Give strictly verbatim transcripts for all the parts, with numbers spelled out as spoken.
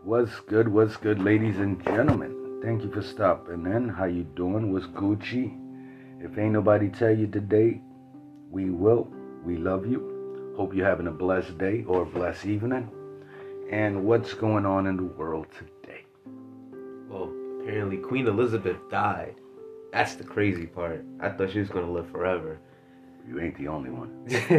What's good? What's good, ladies and gentlemen? Thank you for stopping in. How you doing? What's Gucci? If ain't nobody tell you today, we will. We love you. Hope you're having a blessed day or a blessed evening. And what's going on in the world today? Well, apparently Queen Elizabeth died. That's the crazy part. I thought she was going to live forever. You ain't the only one.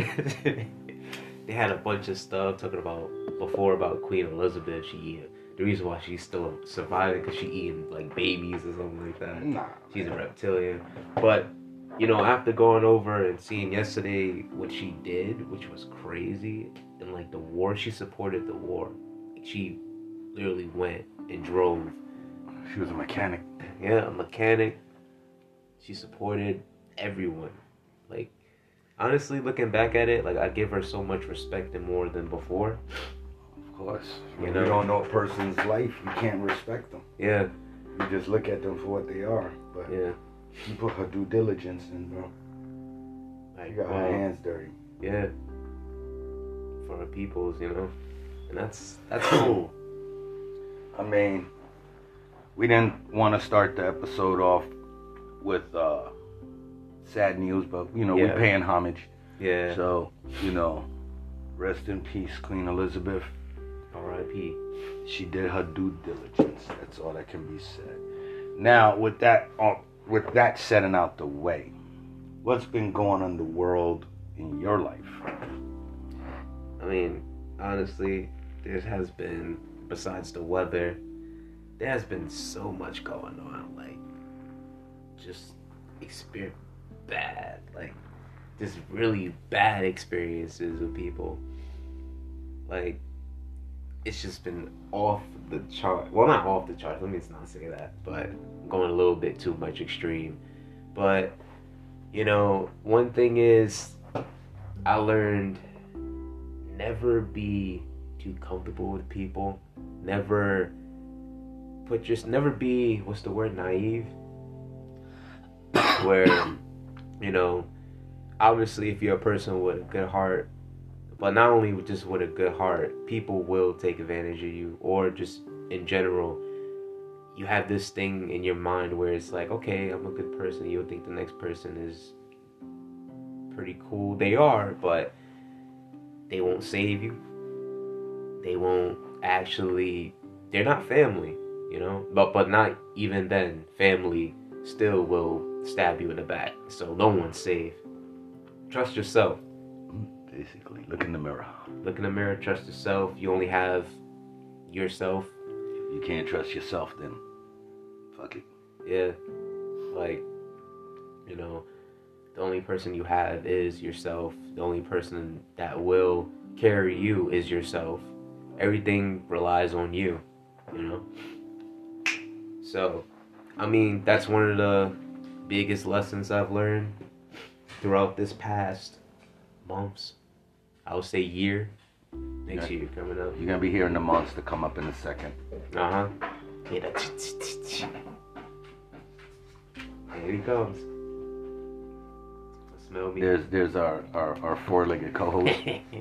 They had a bunch of stuff talking about before about Queen Elizabeth. She the reason why she's still surviving because she eating like babies or something like that. Nah, she's a reptilian. But you know, after going over and seeing yesterday what she did, which was crazy, and like the war, she supported the war. She literally went and drove. She was a mechanic. Yeah, a mechanic. She supported everyone. Like, honestly, looking back at it, like, I give her so much respect and more than before. Of course. You When know? you don't know a person's life, you can't respect them. Yeah. You just look at them for what they are. But Yeah. she put her due diligence in, bro. Like, She got wow. her hands dirty. Yeah. For her peoples, you know? And that's, that's cool. I mean, we didn't want to start the episode off with uh, sad news, but, you know, Yeah. we're paying homage. Yeah. So, you know, rest in peace, Queen Elizabeth. R I P She did her due diligence. That's all that can be said. Now, with that, uh, with that setting out the way, what's been going on in the world in your life? I mean, honestly, there has been, besides the weather, there has been so much going on. Like, just experience bad, like, just really bad experiences with people. Like, it's just been off the chart. Well, not off the chart. Let me not say that, but going a little bit too much extreme. But, you know, one thing is, I learned never be too comfortable with people. Never put just never be what's the word naive. Where, you know, obviously if you're a person with a good heart, but not only just with a good heart, people will take advantage of you, or just in general, you have this thing in your mind where it's like, okay, I'm a good person. You'll think the next person is pretty cool. They are, but they won't save you. They won't actually, they're not family, you know? But but not even then, family still will stab you in the back. So no one's safe. Trust yourself. Basically, look in the mirror. Look in the mirror, trust yourself. You only have yourself. If you can't trust yourself, then fuck it. Yeah. Like, you know, the only person you have is yourself. The only person that will carry you is yourself. Everything relies on you, you know? So, I mean, that's one of the biggest lessons I've learned throughout this past months. I would say year. Next Yeah. year coming up. You're going to be hearing the monster come up in a second. Uh-huh. Yeah, that here he comes. Smell me. There's there's our, our, our four-legged co-host.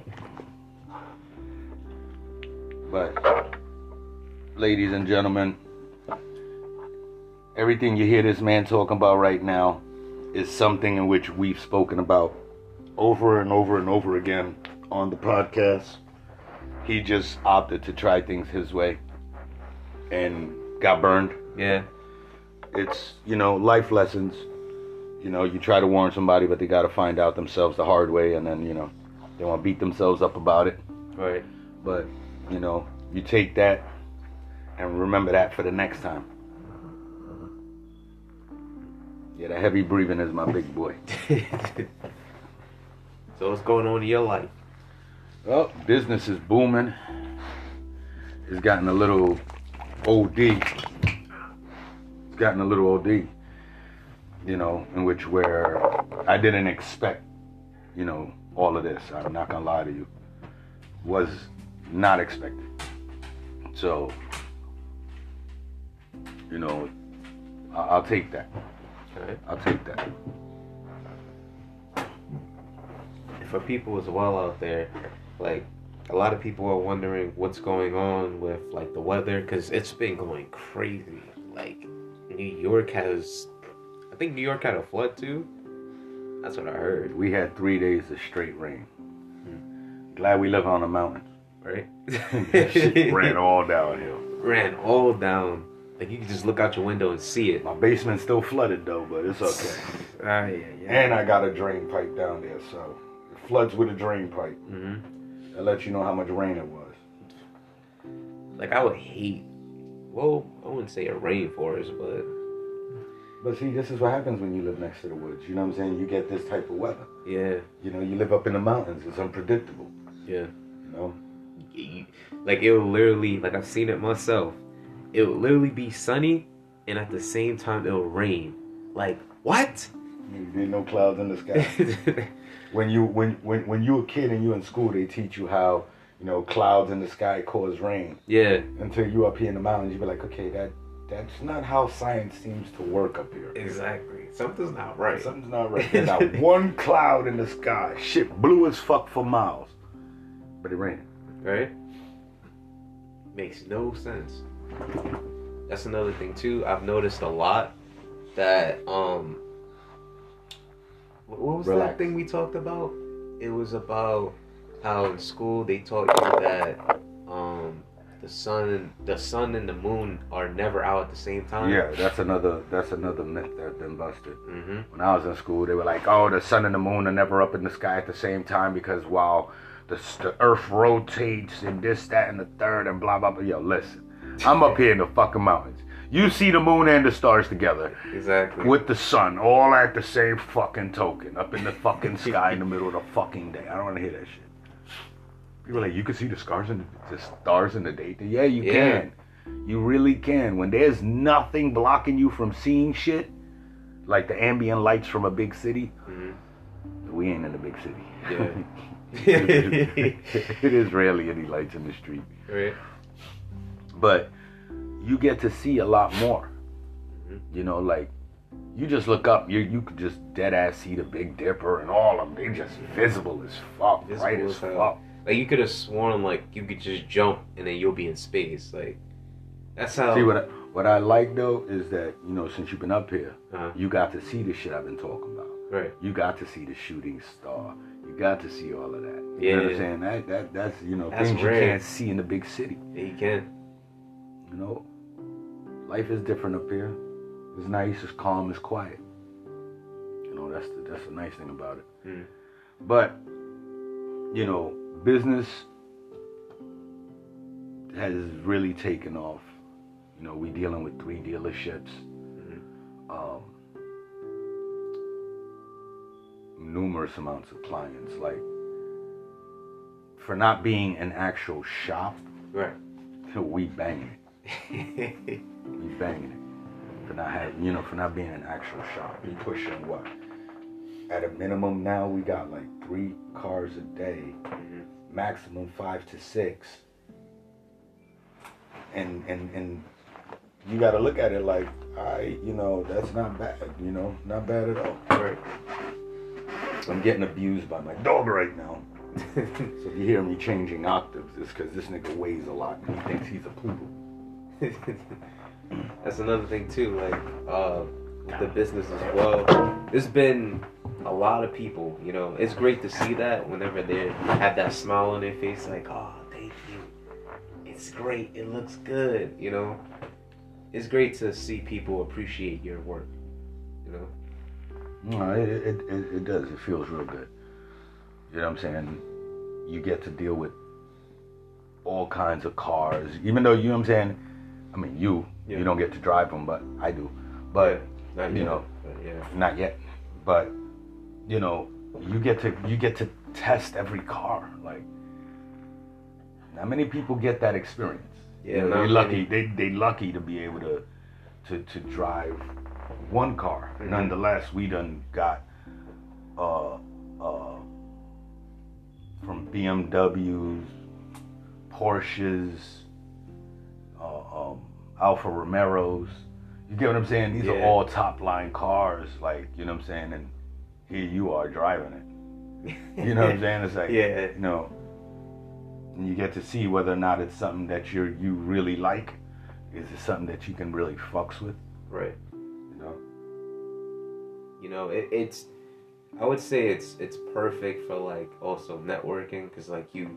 But, ladies and gentlemen, everything you hear this man talking about right now is something in which we've spoken about over and over and over again on the podcast. He just opted to try things his way and got burned. Yeah. It's, you know, life lessons. You know, you try to warn somebody, but they got to find out themselves the hard way, and then, you know, they want to beat themselves up about it. Right. But, you know, you take that and remember that for the next time. Yeah, that heavy breathing is my big boy. So what's going on in your life? Well, business is booming. It's gotten a little O D. It's gotten a little O D. You know, in which where I didn't expect, you know, all of this. I'm not gonna lie to you. Was not expected. So, you know, I- I'll take that. Okay. I'll take that. For people as well out there, like, a lot of people are wondering what's going on with like the weather because it's been going crazy. Like New York has, I think New York had a flood too. That's what I heard. We had three days of straight rain. Hmm. Glad we live on a mountain, right? That shit ran all downhill. Ran all down. Like you can just look out your window and see it. My basement's still flooded though, but it's okay. Ah, yeah, yeah. And I got a drain pipe down there, so it floods with a drain pipe. Mm-hmm. That lets you know how much rain it was. Like I would hate, well, I wouldn't say a rainforest, but. But see, this is what happens when you live next to the woods. You know what I'm saying? You get this type of weather. Yeah. You know, you live up in the mountains. It's unpredictable. Yeah. You know? Like it will literally, like I've seen it myself. It will literally be sunny, and at the same time it'll rain. Like what? There's no clouds in the sky. when you when when when you a kid and you in school, they teach you how you know clouds in the sky cause rain. Yeah. Until you up here in the mountains, you be like, okay, that that's not how science seems to work up here. Exactly. Something's not right. Something's not right. There's not one cloud in the sky. Shit, blue as fuck for miles, but it raining. Right. Makes no sense. That's another thing too. I've noticed a lot that um what was Relax. that thing we talked about? It was about how in school they taught you that um the sun and the sun and the moon are never out at the same time. Yeah, that's another that's another myth that's been busted. Mm-hmm. When I was in school, they were like, "Oh, the sun and the moon are never up in the sky at the same time because while the, the Earth rotates and this, that, and the third, and blah blah blah." Yo, listen, I'm up here in the fucking mountains. You see the moon and the stars together, exactly, with the sun, all at the same fucking token, up in the fucking sky in the middle of the fucking day. I don't want to hear that shit. People are like, you can see the stars in the, the stars in the day. Yeah, you yeah. can. You really can. When there's nothing blocking you from seeing shit, like the ambient lights from a big city, mm-hmm. we ain't in a big city. Yeah. It is rarely any lights in the street. Right. But you get to see a lot more. Mm-hmm. You know, like, you just look up, you you could just dead ass see the Big Dipper and all of them. They just visible as fuck, visible bright as fuck. Hell. Like, you could have sworn, like, you could just jump and then you'll be in space. Like, that's how... See, what I, what I like, though, is that, you know, since you've been up here, uh-huh. you got to see the shit I've been talking about. Right. You got to see the shooting star. You got to see all of that. You yeah. know what I'm saying? That, that, that's, you know, that's things rare. You can't see in the big city. Yeah, you can. You know, life is different up here. It's nice, it's calm, it's quiet. You know, that's the, that's the nice thing about it. Mm. But, you know, business has really taken off. You know, we dealing with three dealerships, mm-hmm. um, numerous amounts of clients. Like, for not being an actual shop, right? We banging it. We banging it. For not having, you know, for not being an actual shop. We pushing what? At a minimum now, we got like three cars a day, mm-hmm. maximum five to six. And and and you got to look at it like, I, you know, that's not bad. You know, not bad at all. Right. I'm getting abused by my dog right now. So if you hear me changing octaves, it's because this nigga weighs a lot and he thinks he's a poodle. That's another thing too, like uh, with the business as well. There's been a lot of people, you know, it's great to see that whenever they have that smile on their face, like, oh, thank you. It's great. It looks good, you know. It's great to see people appreciate your work, you know. No, it, it, it, it does. It feels real good. You know what I'm saying? You get to deal with all kinds of cars, even though, you know what I'm saying? I mean, you, yeah. you don't get to drive them, but I do. But, yeah, you yet, know, but yeah. not yet. But, you know, you get to you get to test every car. Like, not many people get that experience. Yeah, you know, they're lucky. They they lucky to be able to to, to drive one car. Mm-hmm. Nonetheless, we done got uh uh from B M Ws, Porsches, uh, um, Alfa Romeos. You get what I'm saying? These yeah. are all top line cars. Like, you know what I'm saying? And here you are driving it. You know what I'm saying? It's like, yeah. you know, and you get to see whether or not it's something that you you really like. Is it something that you can really fucks with? Right. You know. You know, it, it's. I would say it's it's perfect for like also networking because like you.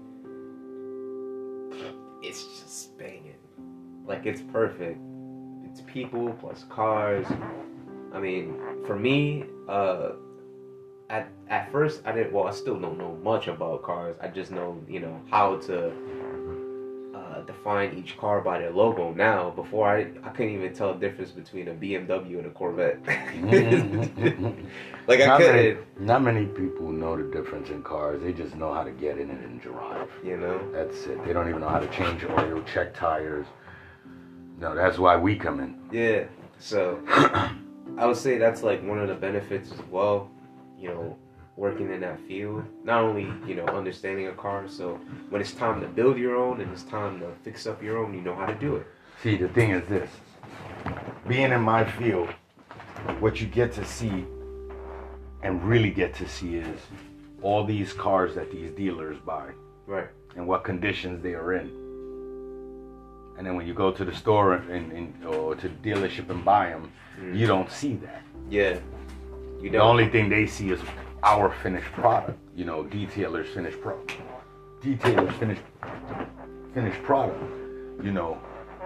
It's just banging, like it's perfect. It's people plus cars. I mean, for me, uh, at at first I didn't. Well, I still don't know much about cars. I just know you know how to uh, define each car by their logo. Now, before I I couldn't even tell the difference between a B M W and a Corvette. Like I not couldn't. Many, not many people know the difference in cars. They just know how to get in it and drive. You know. That's it. They don't even know how to change oil, check tires. No, that's why we come in. Yeah. So I would say that's like one of the benefits as well. You know, working in that field. Not only you know understanding a car, so when it's time to build your own and it's time to fix up your own, you know how to do it. See, the thing is this: being in my field, what you get to see and really get to see is all these cars that these dealers buy. Right. And what conditions they are in. And then when you go to the store and, and or to the dealership and buy them, mm. you don't see that. Yeah. You the only thing they see is our finished product. You know, detailers finished product. Detailers finished finished product. You know.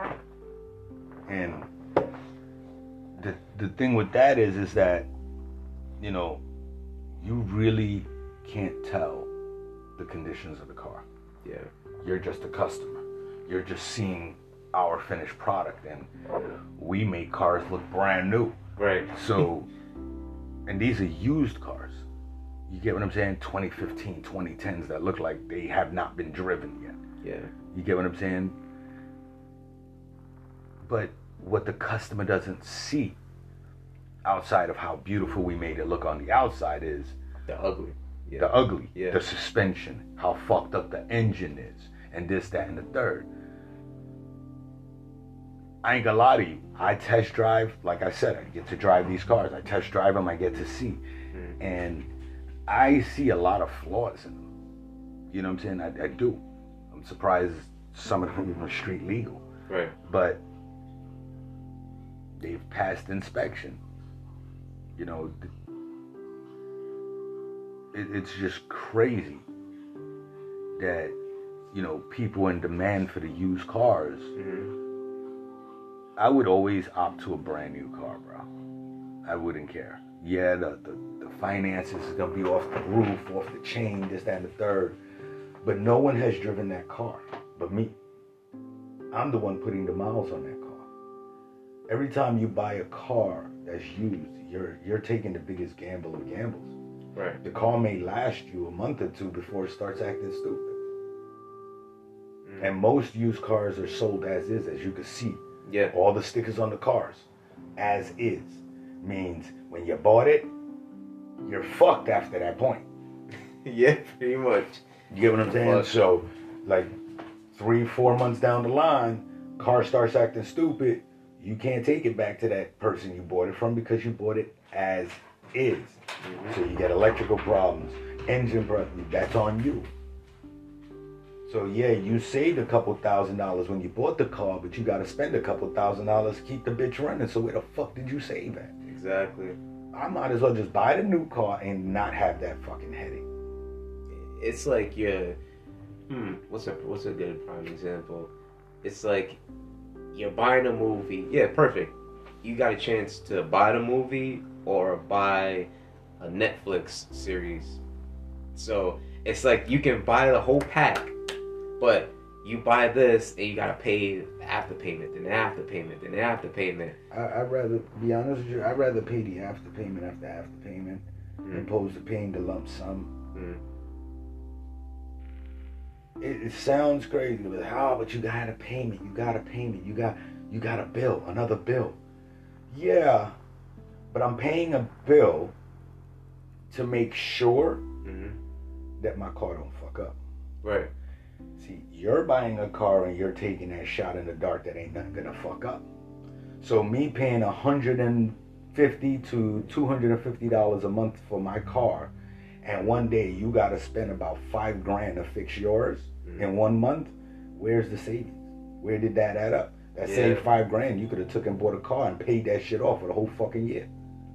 And the the thing with that is is that, you know, you really can't tell the conditions of the car. Yeah. You're just a customer. You're just seeing our finished product, and we make cars look brand new. Right. So, and these are used cars. You get what I'm saying? twenty fifteen, twenty tens that look like they have not been driven yet. Yeah. You get what I'm saying? But what the customer doesn't see outside of how beautiful we made it look on the outside is the ugly. Yeah. The ugly. Yeah. The suspension. How fucked up the engine is. And this, that, and the third. I ain't gonna lie to you. I test drive, like I said, I get to drive these cars. I test drive them, I get to see. Mm. And I see a lot of flaws in them. You know what I'm saying? I, I do. I'm surprised some of them are street legal. Right. But they've passed inspection. You know, it, it's just crazy that, you know, people in demand for the used cars. Mm-hmm. I would always opt to a brand new car, bro. I wouldn't care. Yeah, the, the, the finances is going to be off the roof, off the chain, this, that, and the third. But no one has driven that car but me. I'm the one putting the miles on that car. Every time you buy a car that's used, you're you're taking the biggest gamble of gambles. Right. The car may last you a month or two before it starts acting stupid. Mm. And most used cars are sold as is, as you can see. Yeah. All the stickers on the cars, as is, means when you bought it, you're fucked after that point. Yeah, pretty much. You get what I'm saying? So, like, three, four months down the line, car starts acting stupid. You can't take it back to that person you bought it from because you bought it as is. Mm-hmm. So you get electrical problems, engine problems. That's on you. So yeah, you saved a couple thousand dollars when you bought the car, but you got to spend a couple thousand dollars to keep the bitch running. So where the fuck did you save at? Exactly. I might as well just buy the new car and not have that fucking headache. It's like you're, hmm, what's a what's a good prime example? It's like you're buying a movie. Yeah, perfect. You got a chance to buy the movie or buy a Netflix series. So it's like you can buy the whole pack, but you buy this and you gotta pay the after payment, then the after payment, then the after payment. I, I'd rather be honest with you. I'd rather pay the after payment after after payment, mm. opposed to paying the lump sum. Mm. It, it sounds crazy, but how? Oh, but you got a payment. You got a payment. You got you got a bill, another bill. Yeah, but I'm paying a bill to make sure mm-hmm. that my car don't fuck up. Right. See, you're buying a car and you're taking that shot in the dark that ain't nothing gonna fuck up. So me paying one hundred fifty to two hundred fifty dollars a month for my car, and one day you gotta spend about five grand to fix yours. Mm. Mm-hmm. In one month, where's the savings? Where did that add up? That Yeah. saved five grand. You could have took and bought a car and paid that shit off for the whole fucking year.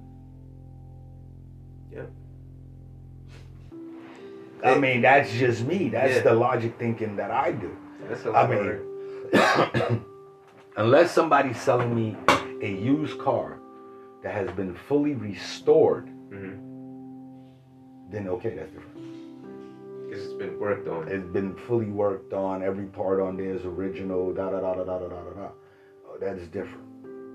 Yep. I mean, that's just me. That's Yeah. the logic thinking that I do. That's a I lot. mean, unless somebody's selling me a used car that has been fully restored, Mm-hmm. then okay, that's different. Because it's been worked on. It's been fully worked on. Every part on there is original. Da da da da da da da da. Oh, that is different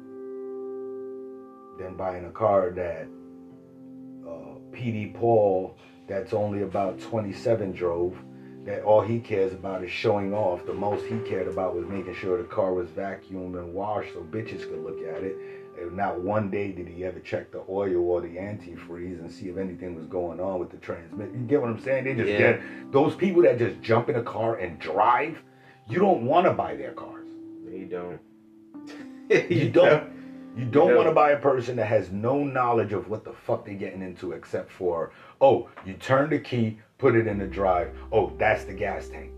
than buying a car that uh, P D Paul, that's only about twenty-seven, drove. That all he cares about is showing off. The most he cared about was making sure the car was vacuumed and washed so bitches could look at it. And not one day did he ever check the oil or the antifreeze and see if anything was going on with the transmission. You get what I'm saying? They just Yeah. get those people that just jump in a car and drive. You don't want to buy their cars. No, you don't. You don't. You don't No. want to buy a person that has no knowledge of what the fuck they're getting into, except for, oh, you turn the key, put it in the drive. Oh, that's the gas tank.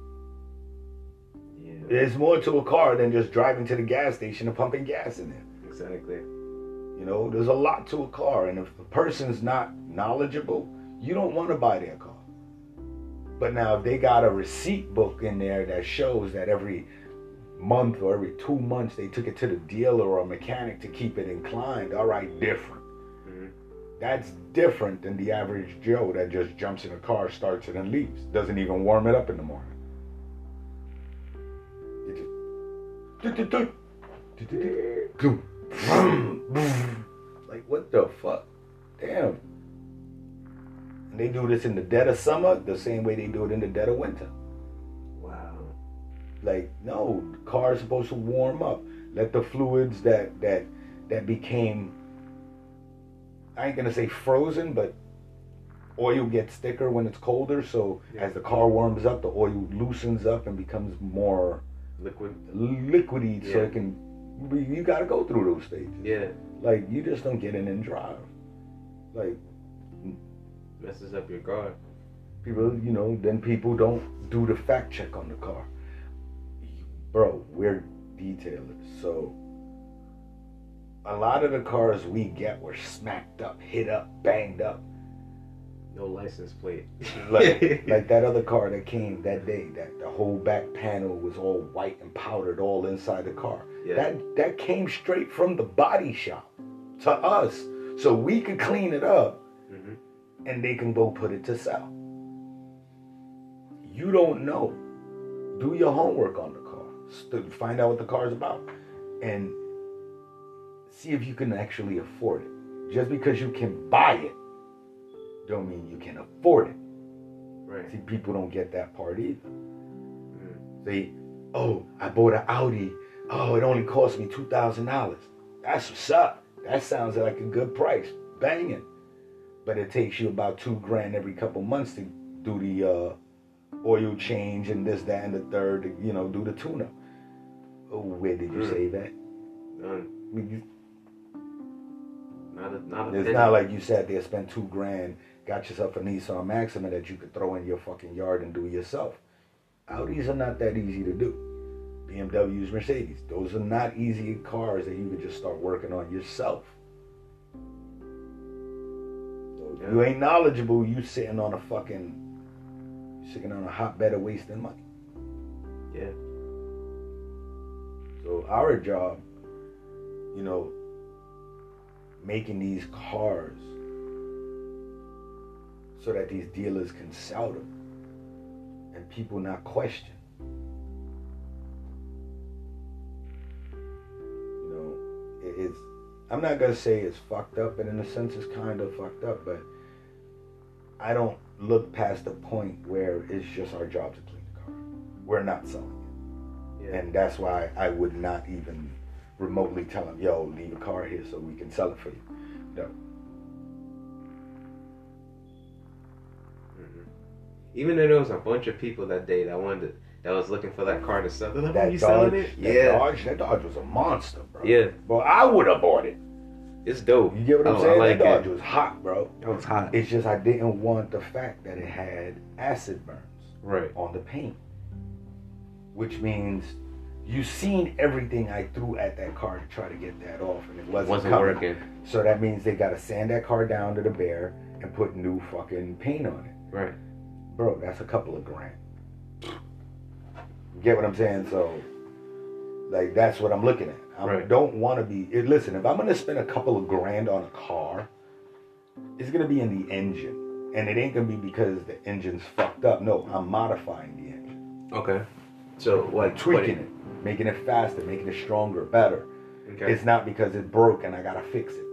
Yeah. There's more to a car than just driving to the gas station and pumping gas in there. Exactly. You know, there's a lot to a car, and if the person's not knowledgeable, you don't want to buy their car. But now, if they got a receipt book in there that shows that every month or every two months they took it to the dealer or a mechanic to keep it inclined, all right, different. Mm-hmm. That's different than the average Joe that just jumps in a car, starts it, and leaves. Doesn't even warm it up in the morning. It just... Like, what the fuck? Damn. And they do this in the dead of summer the same way they do it in the dead of winter. Wow. Like, no, the car is supposed to warm up. Let the fluids that that that became, I ain't gonna say frozen, but oil gets thicker when it's colder. So Yeah. as the car warms up, the oil loosens up and becomes more Liquid. liquidy. So Yeah. it can. You got to go through those stages. Yeah. Like, you just don't get in and drive. Like, Messes up your car. people, you know, then people don't do the fact check on the car. Bro, we're detailers, so a lot of the cars we get were smacked up, hit up, banged up. No license plate. Like, like that other car that came that day, that the whole back panel was all white and powdered all inside the car. Yeah. That that came straight from the body shop to us, so we could clean it up. Mm-hmm. And they can go put it to sell. You don't know. Do your homework on the car. St- Find out what the car is about. And see if you can actually afford it. Just because you can buy it, don't mean you can afford it. Right. See, people don't get that part either. Mm. They, oh, I bought an Audi. Oh, it only cost me two thousand dollars. That's what's up. That sounds like a good price. Banging. But it takes you about two grand every couple months to do the uh, oil change and this, that, and the third, to, you know, do the tune-up. Oh, where did you Mm. save that? None. I mean, you, Not a, not a it's penny. not like you sat there, spent two grand, got yourself a Nissan Maxima that you could throw in your fucking yard and do yourself. Audis are not that easy to do. B M Ws, Mercedes, those are not easy cars that you could just start working on yourself. Yeah. You ain't knowledgeable, you sitting on a fucking, sitting on a hotbed of wasting money. Yeah. So our job, you know, making these cars so that these dealers can sell them and people not question. You know, it, it's, I'm not gonna say it's fucked up, and in a sense it's kind of fucked up, but I don't look past the point where it's just our job to clean the car. We're not selling it. Yeah. And that's why I would not even remotely tell them, yo, leave a car here so we can sell it for you. No. Mm-hmm. Even though there was a bunch of people that day that wanted to, that was looking for that car to sell. They're like, "Oh, That you Dodge, selling it?" that Yeah. Dodge, that Dodge was a monster, bro. Yeah. Well, I would have bought it. It's dope. You get what I'm Oh, I saying? like that Dodge it. was hot, bro. That was hot. It's just I didn't want the fact that it had acid burns Right. on the paint. which means you seen everything I threw at that car to try to get that off, and it wasn't, Wasn't coming. working. So that means they got to sand that car down to the bare and put new fucking paint on it. Right. Bro, that's a couple of grand. Get what I'm saying? So, like, that's what I'm looking at. I Right. don't want to be. It, listen, if I'm going to spend a couple of grand on a car, it's going to be in the engine. And it ain't going to be because the engine's fucked up. No, I'm modifying the engine. Okay. So, like, Tweaking what- it, making it faster, making it stronger, better. Okay. It's not because it broke and I got to fix it.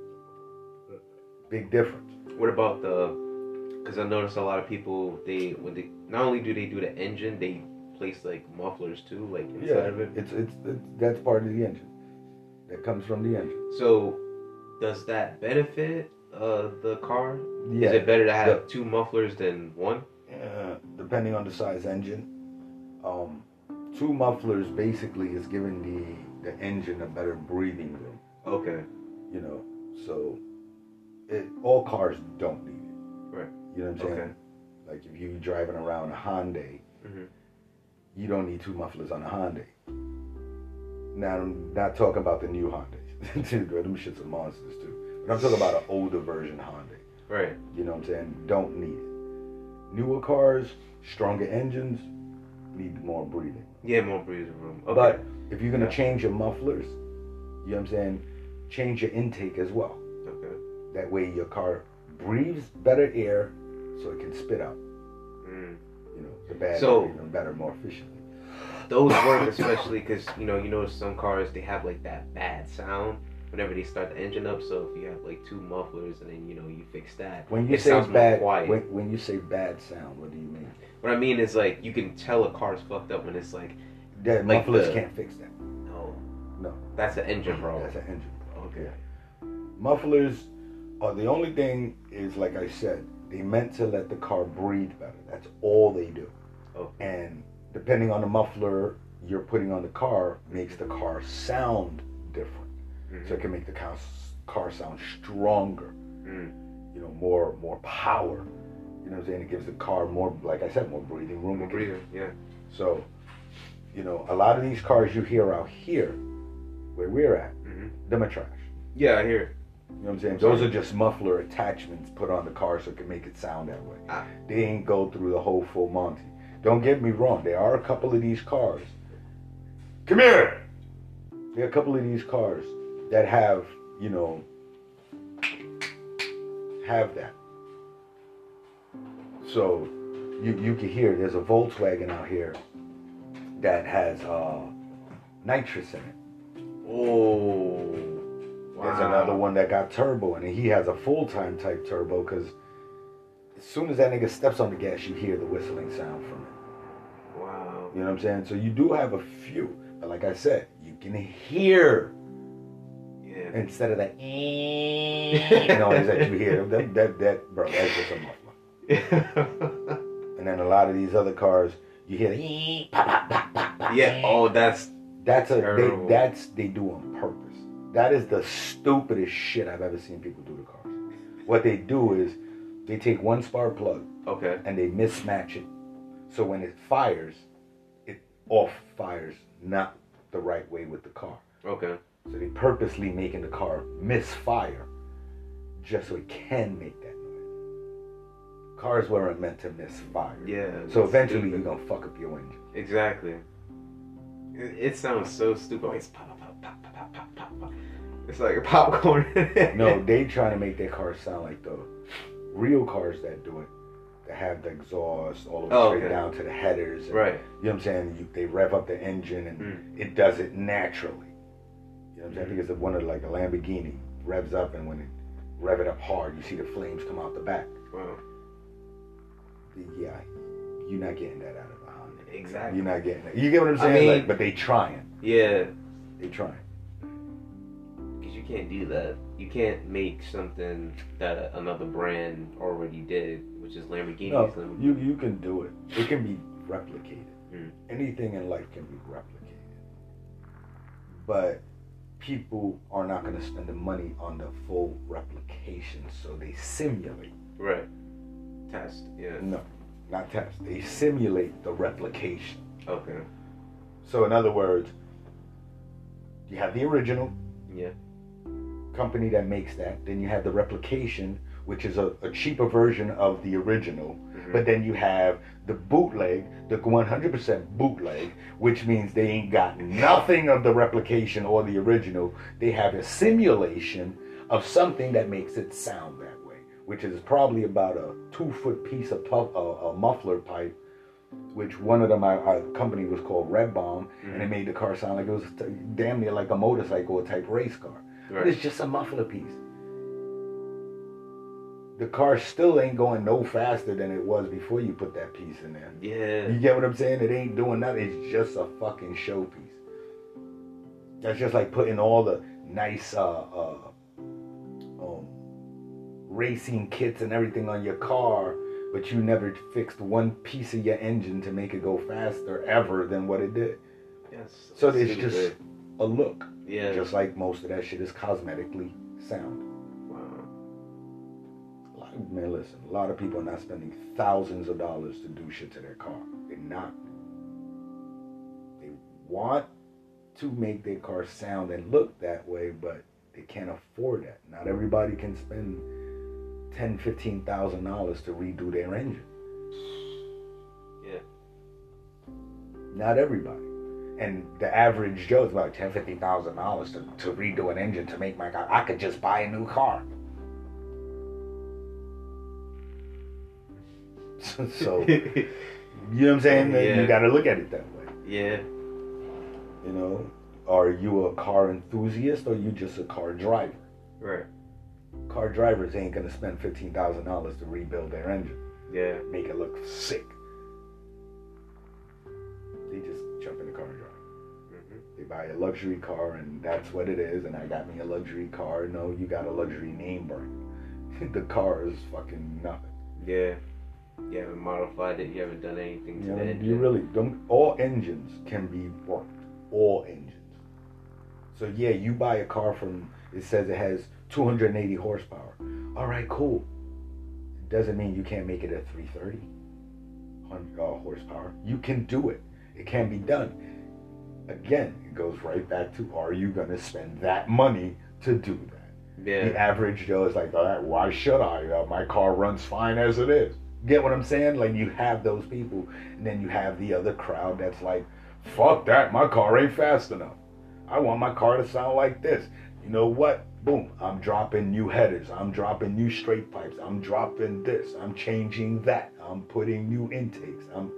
Big difference. What about the? Because I noticed a lot of people, they when they not only do they do the engine, they place like mufflers too, like inside Yeah, of it. it's, it's it's that's part of the engine. That comes from the engine. So, does that benefit uh, the car? Yeah. Is it better to have the- two mufflers than one? Uh, depending on the size engine, um, two mufflers basically is giving the the engine a better breathing room. Okay. You know, so it, all cars don't need it. Right. You know what I'm saying? Okay. Like if you're driving around a Hyundai, Mm-hmm. you don't need two mufflers on a Hyundai. Now I'm not talking about the new Hyundais. Dude, them shits are monsters too. But I'm talking about an older version Hyundai. Right. You know what I'm saying? Don't need it. Newer cars, stronger engines, need more breathing. Yeah, more breathing room. Okay. But if you're gonna Yeah. change your mufflers, you know what I'm saying? Change your intake as well. Okay. That way your car breathes better air, so it can spit out. Mm. You know, the bad So- air even better, more efficiently. Those work especially because you know you notice some cars they have like that bad sound whenever they start the engine up. So if you have like two mufflers and then you know you fix that, When you it say sounds more bad, quiet. when, when you say bad sound, what do you mean? What I mean is like you can tell a car's fucked up when it's like That Like mufflers the- can't fix that. no, No, that's an engine problem. that's an engine. Okay. Mufflers are the only thing is like I said, they meant to let the car breathe better. That's all they do. Okay. And depending on the muffler you're putting on the car makes the car sound different. Mhm. So it can make the car, car sound stronger, Mm. you know, more more power. You know what I'm saying? It gives the car more, like I said, more breathing room. More It gives- breathing. Yeah. So, you know, a lot of these cars you hear out here, where we're at, Mm-hmm. them are trash. Yeah, I hear. It. You know what I'm saying? I'm Those sorry. are just muffler attachments put on the car so it can make it sound that way. Ah. They ain't go through the whole full Monty. Don't get me wrong. There are a couple of these cars. Come here! There are a couple of these cars that have, you know, have that. So you you can hear there's a Volkswagen out here that has uh, nitrous in it. Oh. There's another one that got turbo in it. He has a full-time type turbo because as soon as that nigga steps on the gas, you hear the whistling sound from it. Wow. You know what I'm saying? So you do have a few. But like I said, you can hear Yeah. instead of that noise that you hear. That, that, that, bro, that's just a muffler. And then a lot of these other cars, you hear the pop, pop, pop, pop, pop. Yeah. Oh, that's That's a they, terrible. that's they do on purpose. That is the stupidest shit I've ever seen people do to cars. What they do is they take one spark plug okay. and they mismatch it. So when it fires, it off fires not the right way with the car. Okay. So they purposely making the car misfire just so it can make that noise. Cars weren't meant to misfire. Yeah. So that's eventually stupid. you're gonna fuck up your engine. Exactly. It, it sounds so stupid. It's pop, pop, pop, pop, pop, pop, pop, pop. It's like popcorn. No, they trying to make their cars sound like the real cars that do it. That have the exhaust all the way Oh, straight okay. down to the headers. And, Right. You know what I'm saying? You, they rev up the engine and Mm. it does it naturally. You know what I'm saying? I think it's one of like a Lamborghini revs up and when it rev it up hard, you see the flames come out the back. Wow. Yeah, you're not getting that out of a Honda. Exactly. You're not getting that. You get what I'm I saying? mean- like, but they trying. Yeah. They trying. Because you can't do that. You can't make something that another brand already did, which is Lamborghinis. No, Lamborghini. you you can do it. It can be replicated. Mm. Anything in life can be replicated. But people are not going to spend the money on the full replication, so they simulate. Right. Test. Yeah. No, not test. They simulate the replication. Okay. So in other words, you have the original Yeah. company that makes that. Then you have the replication, which is a, a cheaper version of the original. Mm-hmm. But then you have the bootleg, the one hundred percent bootleg, which means they ain't got nothing of the replication or the original. They have a simulation of something that makes it sound that way, which is probably about a two-foot piece of puff, a, a muffler pipe, which one of them, our, our company was called Red Bomb, mm-hmm. and it made the car sound like it was t- damn near like a motorcycle type race car. Right. But it's just a muffler piece. The car still ain't going no faster than it was before you put that piece in there. Yeah. You get what I'm saying? It ain't doing nothing. It's just a fucking showpiece. That's just like putting all the nice uh, uh, um, racing kits and everything on your car, but you never fixed one piece of your engine to make it go faster ever than what it did. Yes. So it's just good. A look. Yeah. Just like most of that shit is cosmetically sound. Man, listen, a lot of people are not spending thousands of dollars to do shit to their car. They're not. They want to make their car sound and look that way, but they can't afford that. Not everybody can spend ten, fifteen thousand dollars to redo their engine. Yeah. Not everybody. And the average Joe is about ten, fifteen thousand dollars to, to redo an engine to make my car. I could just buy a new car. So, you know what I'm saying? Yeah. You got to look at it that way. Yeah. You know, are you a car enthusiast or are you just a car driver? Right. Car drivers ain't going to spend fifteen thousand dollars to rebuild their engine. Yeah. Make it look sick. They just jump in the car and drive. Mm-hmm. They buy a luxury car and that's what it is. And I got me a luxury car. No, you got a luxury name brand. The car is fucking nothing. Yeah. You haven't modified it. You haven't done anything to you know, the engine. You really don't. All engines can be worked. All engines. So yeah, you buy a car from. It says it has two hundred eighty horsepower. All right, cool. It doesn't mean you can't make it at three thirty uh, horsepower. You can do it. It can be done. Again, it goes right back to: are you going to spend that money to do that? Yeah. The average Joe is like, all right, why should I? Uh, my car runs fine as it is. Get what I'm saying? Like, you have those people, and then you have the other crowd that's like, fuck that, my car ain't fast enough. I want my car to sound like this. You know what? Boom, I'm dropping new headers. I'm dropping new straight pipes. I'm dropping this. I'm changing that. I'm putting new intakes. I'm...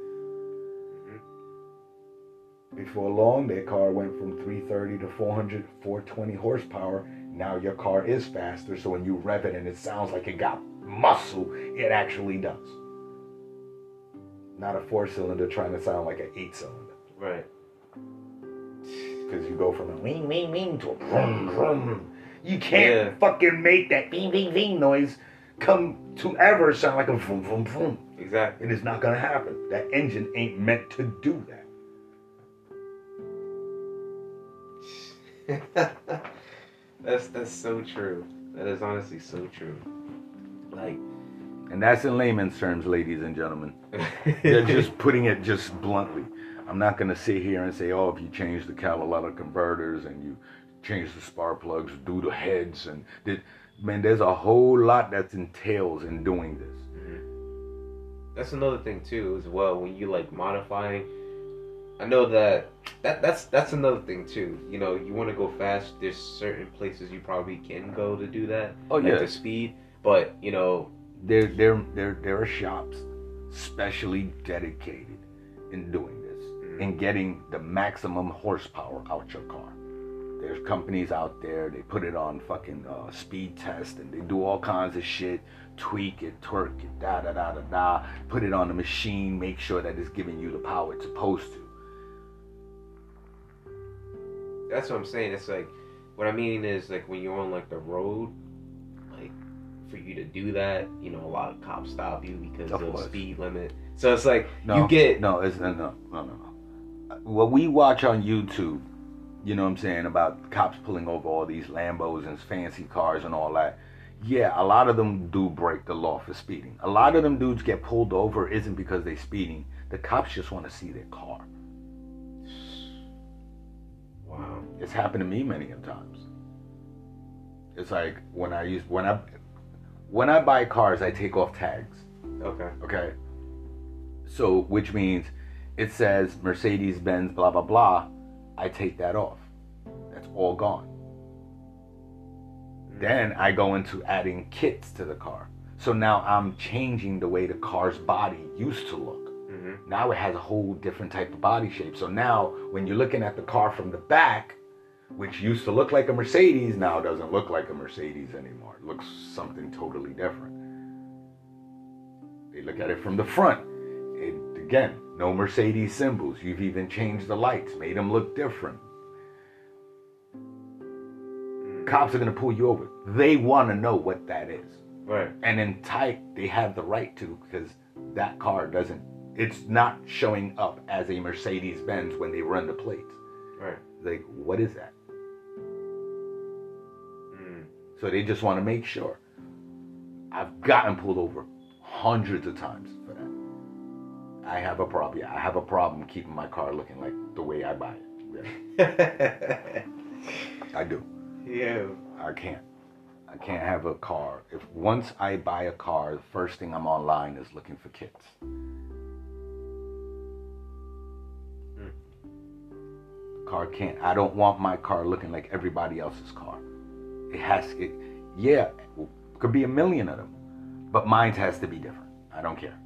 Before long, their car went from three thirty to four hundred, four twenty horsepower. Now your car is faster, so when you rev it and it sounds like it got muscle, it actually does. Not a four-cylinder trying to sound like an eight-cylinder. Right. Because you go from a wing, wing, wing to a vroom, vroom. You can't yeah. fucking make that bing, bing, bing noise come to ever sound like a vroom, vroom, vroom. Exactly. And it's not going to happen. That engine ain't meant to do that. that's that's so true. That is honestly so true. Like, and that's in layman's terms, ladies and gentlemen. They're just putting it just bluntly. I'm not going to sit here and say, oh, if you change the catalytic converters and you change the spark plugs, do the heads, and did, man, there's a whole lot that entails in doing this. Mm-hmm. That's another thing too, as well. When you like modifying, I know that that that's that's another thing too. You know, you want to go fast. There's certain places you probably can go to do that. Oh like yeah, the speed. But you know, there there there there are shops specially dedicated in doing this, mm-hmm. in getting the maximum horsepower out your car. There's companies out there, they put it on fucking uh, speed test and they do all kinds of shit, tweak it, twerk it, da da da da da, put it on the machine, make sure that it's giving you the power it's supposed to. That's what I'm saying. It's like, what I mean is like when you're on like the road, like for you to do that, you know, a lot of cops stop you because of, of the speed limit. So it's like, no, you get... No, it's, no, no, no, no, no. What we watch on YouTube, you know what I'm saying, about cops pulling over all these Lambos and fancy cars and all that. Yeah, a lot of them do break the law for speeding. A lot of them dudes get pulled over isn't because they're speeding. The cops just want to see their car. It's happened to me many of times. It's like when I use when I when I buy cars, I take off tags. Okay. Okay. So which means it says Mercedes-Benz blah blah blah. I take that off. That's all gone. Mm-hmm. Then I go into adding kits to the car. So now I'm changing the way the car's body used to look. Mm-hmm. Now it has a whole different type of body shape. So now when you're looking at the car from the back, which used to look like a Mercedes, now doesn't look like a Mercedes anymore. It looks something totally different. They look at it from the front. It, again, no Mercedes symbols. You've even changed the lights, made them look different. Mm-hmm. Cops are going to pull you over. They want to know what that is. Right. And in type, they have the right to, because that car doesn't, it's not showing up as a Mercedes-Benz when they run the plates. Right. Like, what is that? Mm. So they just want to make sure. I've gotten pulled over hundreds of times for that. I have a problem. Yeah, I have a problem keeping my car looking like the way I buy it. Yeah. I do. Yeah. I can't. I can't have a car. If once I buy a car, the first thing I'm online is looking for kits. Mm. The car can't. I don't want my car looking like everybody else's car. It has to. It, yeah, it could be a million of them, but mine has to be different. I don't care.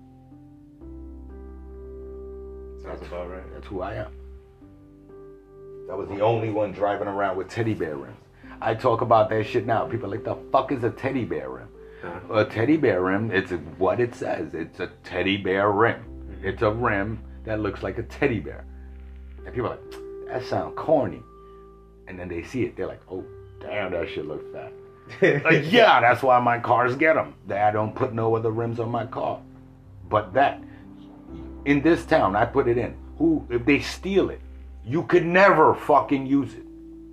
Sounds That's, about right. That's who I am. That was the only one driving around with teddy bear rims. I talk about that shit now. People are like, the fuck is a teddy bear rim? Uh-huh. A teddy bear rim, it's a, what it says. It's a teddy bear rim. Mm-hmm. It's a rim that looks like a teddy bear. And people are like, that sounds corny. And then they see it, they're like, oh, damn, that shit looks fat. Like, yeah, that's why my cars get them. I don't put no other rims on my car. But that, in this town, I put it in. Who, if they steal it, you could never fucking use it.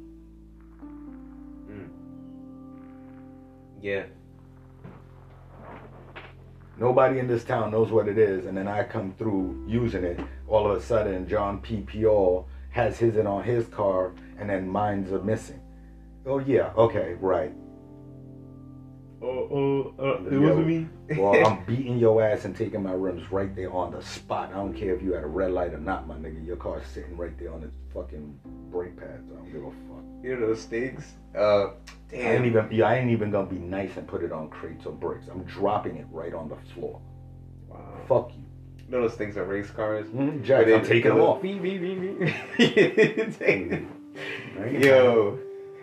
Yeah. Nobody in this town knows what it is, and then I come through using it. All of a sudden, John P. Piol has his in on his car, and then mine's are missing. Oh yeah, okay, right. Oh, oh, uh, it Yo, wasn't me. Well, I'm beating your ass and taking my rims right there on the spot. I don't care if you had a red light or not, my nigga. Your car's sitting right there on the fucking brake pads. I don't give a fuck. You know those stings? Uh, damn. I ain't even. Yeah, I ain't even gonna be nice and put it on crates or bricks. I'm dropping it right on the floor. Wow. Fuck you. You know those things are race cars? Mm-hmm. Jack, I'm taking them off. Beep, beep, beep, beep. Yo.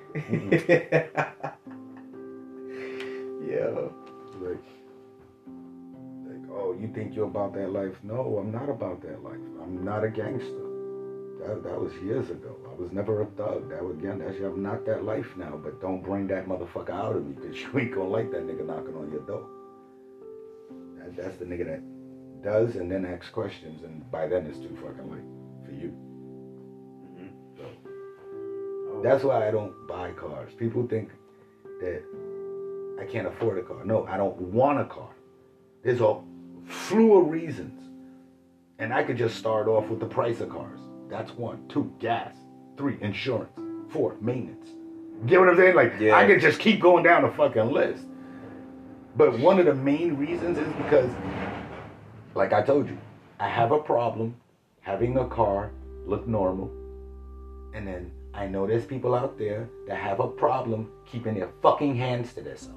Yo. Like, like, oh, you think you're about that life? No, I'm not about that life. I'm not a gangster. That, that was years ago. I was never a thug. That was, again, that's, I'm not that life now. But don't bring that motherfucker out of me, because you ain't gonna like that nigga knocking on your door. That, that's the nigga that does and then asks questions, and by then it's too fucking late for you. Mm-hmm. So oh. That's why I don't buy cars. People think that I can't afford a car. No, I don't want a car. There's a slew of reasons. And I could just start off with the price of cars. That's one. Two, gas. Three, insurance. Four, maintenance. Get what I'm saying? Like, yeah. I could just keep going down the fucking list. But one of the main reasons is because, like I told you, I have a problem having a car look normal. And then I know there's people out there that have a problem keeping their fucking hands to themselves.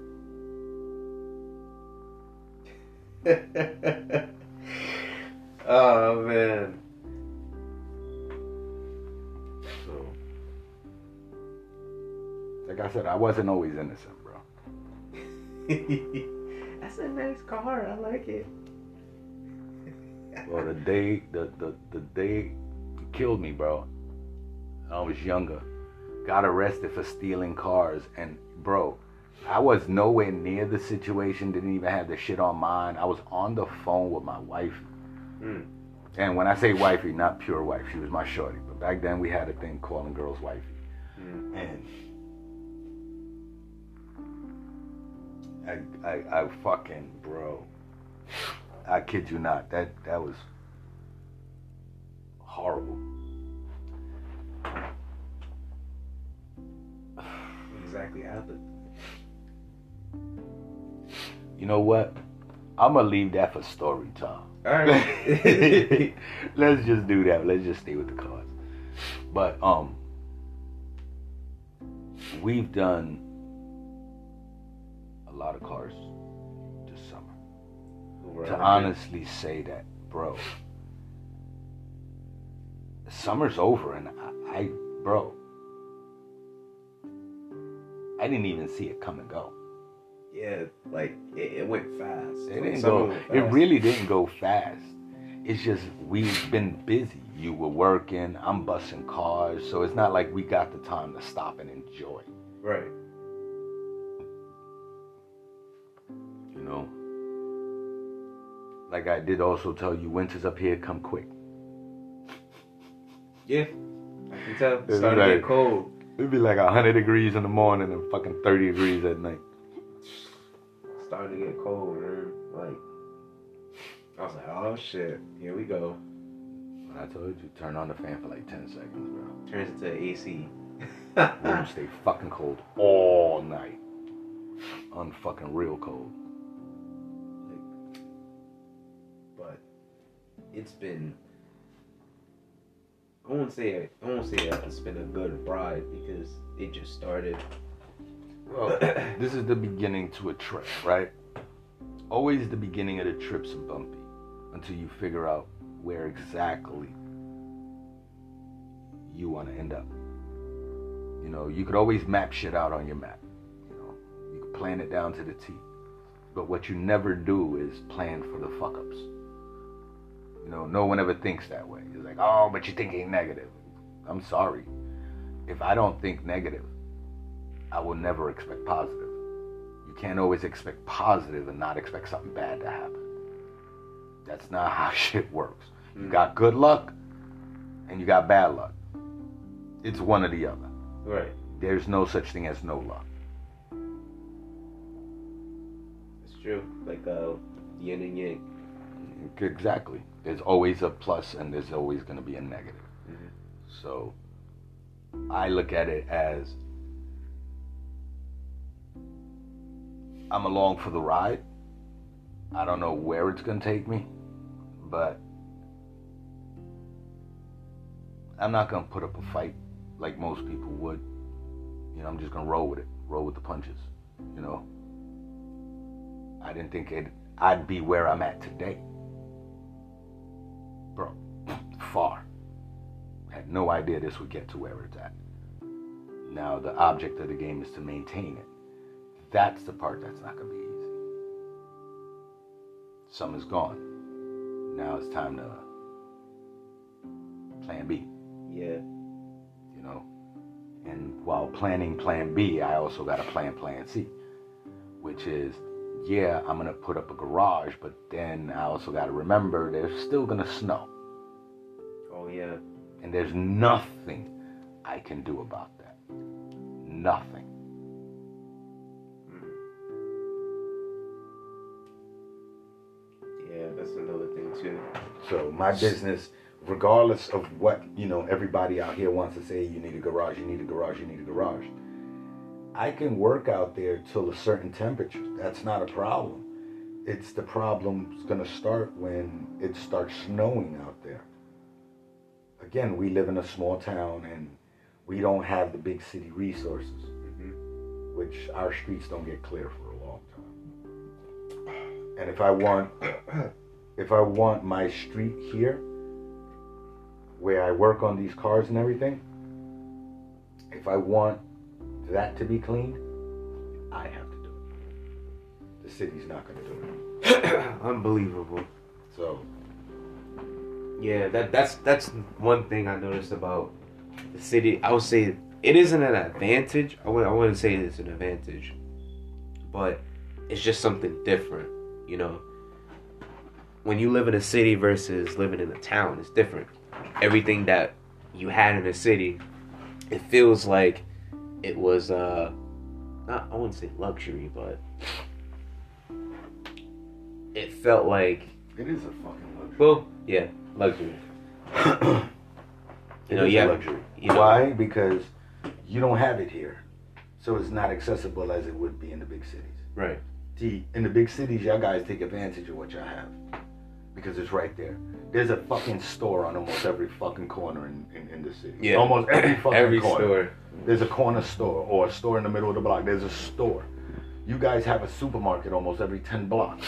Oh man. So, like I said, I wasn't always innocent, bro. That's a nice car. I like it. Well, the day the, the, the day it killed me, bro. I was younger. Got arrested for stealing cars, and bro, I was nowhere near the situation, didn't even have the shit on mine. I was on the phone with my wife. Mm. And when I say wifey, not pure wife, she was my shorty. But back then we had a thing calling girls wifey. Mm. And I, I, I fucking, bro, I kid you not, that, that was horrible. exactly happened. You know what? I'm gonna leave that for story time. All right. Let's just do that. Let's just stay with the cars. But um, we've done a lot of cars this summer. Right. To honestly say that, bro, summer's over, and I, I, bro, I didn't even see it come and go. Yeah, like it, it went fast. It Like, didn't summer go. went It fast. really didn't go fast. It's just we've been busy. You were working. I'm busting cars, so it's not like we got the time to stop and enjoy. Right. You know. Like I did also tell you, winters up here come quick. Yeah, I can tell. It's It's starting to like- get cold. It'd be like one hundred degrees in the morning and fucking thirty degrees at night. Starting to get cold, man. Like, I was like, oh shit, here we go. When I told you, turn on the fan for like ten seconds, bro. Turns into A C. Room stay fucking cold all night. Unfucking real cold. Like, but it's been. I won't say I won't say it's been a good ride because it just started. Well, this is the beginning to a trip, right? Always the beginning of the trip's bumpy until you figure out where exactly you want to end up. You know, you could always map shit out on your map. You know, you could plan it down to the T. But what you never do is plan for the fuck-ups. You know, no one ever thinks that way. It's like, oh, but you're thinking negative. I'm sorry. If I don't think negative, I will never expect positive. You can't always expect positive and not expect something bad to happen. That's not how shit works. You got good luck and you got bad luck. It's one or the other. Right. There's no such thing as no luck. It's true. Like uh, yin and yang. Exactly. There's always a plus and there's always going to be a negative. Mm-hmm. So I look at it as I'm along for the ride. I don't know where it's going to take me, but I'm not going to put up a fight like most people would. You know, I'm just going to roll with it, roll with the punches, you know. I didn't think it, I'd be where I'm at today. Bro, far. Had no idea this would get to where it's at. Now, the object of the game is to maintain it. That's the part that's not going to be easy. Summer's gone. Now it's time to plan B. Yeah. You know? And while planning plan B, I also got to plan plan C. Which is, yeah, I'm going to put up a garage, but then I also got to remember there's still going to snow. Oh, yeah. And there's nothing I can do about that. Nothing. Yeah, that's another thing too. So my business, regardless of what, you know, everybody out here wants to say, you need a garage, you need a garage, you need a garage. I can work out there till a certain temperature. That's not a problem. It's the problem's gonna start when it starts snowing out there. Again, we live in a small town and we don't have the big city resources, mm-hmm. which our streets don't get clear for a long time. And if I want, if I want my street here, where I work on these cars and everything, if I want that to be cleaned, I have to do it. The city's not going to do it. Unbelievable. So, yeah, that that's that's one thing I noticed about the city. I would say it isn't an advantage. I wouldn't, I wouldn't say it's an advantage, but it's just something different. You know, when you live in a city versus living in a town, it's different. Everything that you had in a city, it feels like it was uh not I wouldn't say luxury, but it felt like it is a fucking luxury. Well, yeah, luxury. You know, yeah, luxury. You know, Why? Because you don't have it here. So it's not accessible as it would be in the big cities. Right. See, in the big cities, y'all guys take advantage of what y'all have. Because it's right there. There's a fucking store on almost every fucking corner in, in, in the city. Yeah. Almost every fucking every corner. store. There's a corner store or a store in the middle of the block. There's a store. You guys have a supermarket almost every ten blocks.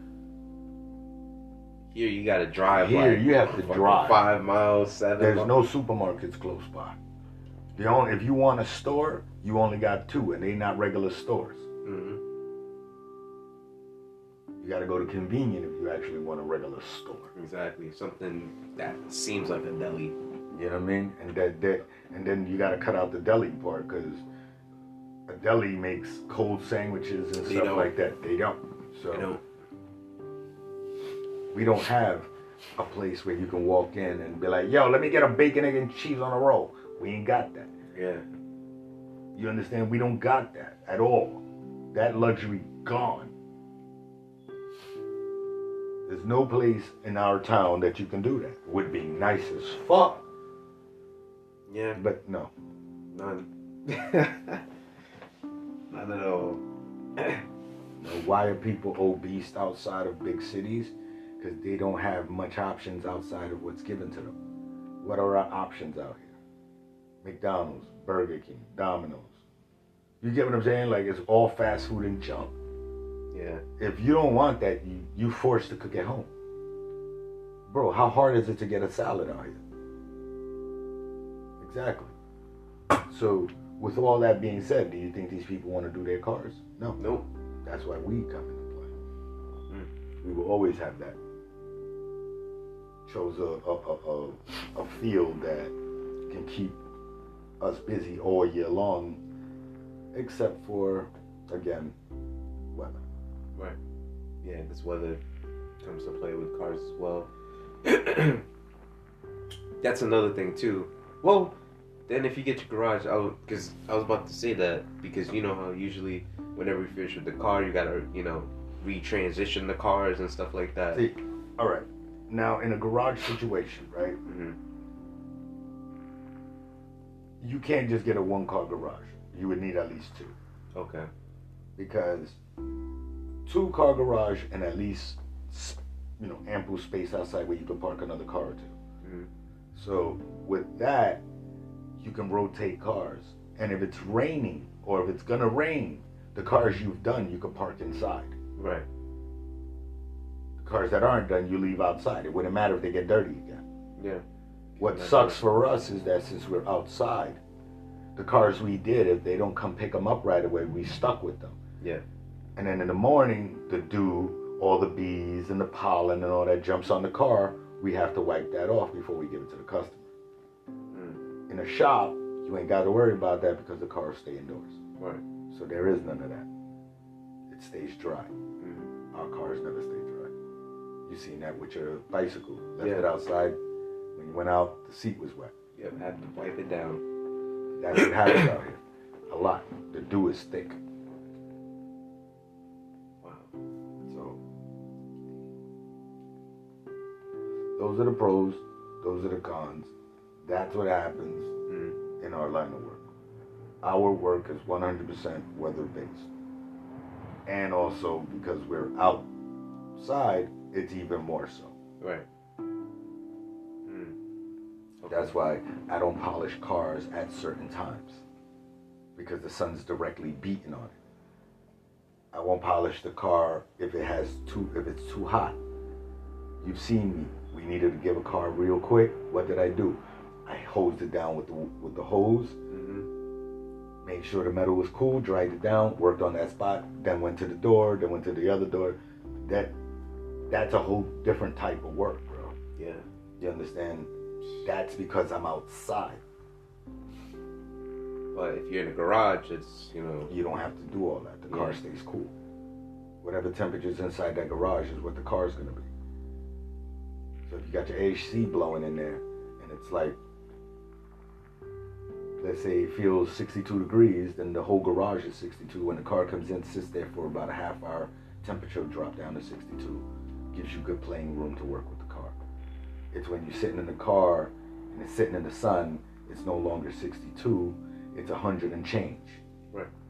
Here you gotta drive. Here like you have to drive. Five miles, seven There's miles. no supermarkets close by. The only, if you want a store, you only got two, and they not regular stores. Mm-hmm. You got to go to convenient if you actually want a regular store. Exactly. Something that seems like a deli. You know what I mean? And that, that and then you got to cut out the deli part because a deli makes cold sandwiches and They stuff don't. like that. They don't. So You know. we don't have a place where you can walk in and be like, "Yo, let me get a bacon, egg, and cheese on a roll." We ain't got that. Yeah. You understand? We don't got that at all. That luxury gone. There's no place in our town that you can do that. It would be nice as fuck. Yeah. But no. None. None at all. No, why are people obese outside of big cities? Because they don't have much options outside of what's given to them. What are our options out here? McDonald's, Burger King, Domino's. You get what I'm saying? Like, it's all fast food and junk. Yeah. If you don't want that, you you forced to cook at home. Bro, how hard is it to get a salad out here? Exactly. So, with all that being said, do you think these people want to do their cars? No. Nope. That's why we come into play. Mm. We will always have that. Chose a a, a, a, a field that can keep us busy all year long, except for, again, weather. Right. Yeah, this weather comes to play with cars as well. That's another thing too. Well, then if you get your garage, I because I was about to say that because you know how usually whenever you finish with the car, you gotta you know retransition the cars and stuff like that. See, all right. Now, in a garage situation, right? Mm-hmm. You can't just get a one-car garage. You would need at least two. Okay. Because two-car garage and at least, you know, ample space outside where you can park another car or two. Mm-hmm. So with that, you can rotate cars. And if it's raining or if it's gonna rain, the cars you've done, you can park inside. Right. The cars that aren't done, you leave outside. It wouldn't matter if they get dirty again. Yeah. What That's sucks right. for us is that since we're outside, the cars we did, if they don't come pick them up right away, we stuck with them. Yeah. And then in the morning, the dew, all the bees and the pollen and all that jumps on the car, we have to wipe that off before we give it to the customer. Mm. In a shop, you ain't got to worry about that because the cars stay indoors. Right. So there is none of that. It stays dry. Mm. Our cars never stay dry. You seen that with your bicycle. Left Yeah. it outside. When you went out, the seat was wet. Yep. Had to wipe it down. That's what happens out here. A lot. The dew is thick. Wow. So those are the pros. Those are the cons. That's what happens Mm. in our line of work. Our work is one hundred percent weather-based. And also because we're outside, it's even more so. Right. Mm. Okay. That's why I don't polish cars at certain times. Because the sun's directly beating on it. I won't polish the car if it has too if it's too hot. You've seen me. We needed to give a car real quick. What did I do? I hosed it down with the with the hose. Mm-hmm. Made sure the metal was cool, dried it down, worked on that spot, then went to the door, then went to the other door. That that's a whole different type of work, bro. Yeah. You understand? That's because I'm outside. But if you're in a garage, it's you know. You don't have to do all that. The car Yeah. stays cool. Whatever temperature's inside that garage is what the car's gonna be. So if you got your A C blowing in there, and it's like, let's say it feels sixty-two degrees, then the whole garage is sixty-two. When the car comes in, sits there for about a half hour, temperature will drop down to sixty-two. Gives you good playing room to work with the car. It's when you're sitting in the car and it's sitting in the sun, it's no longer sixty-two, it's one hundred and change. Right.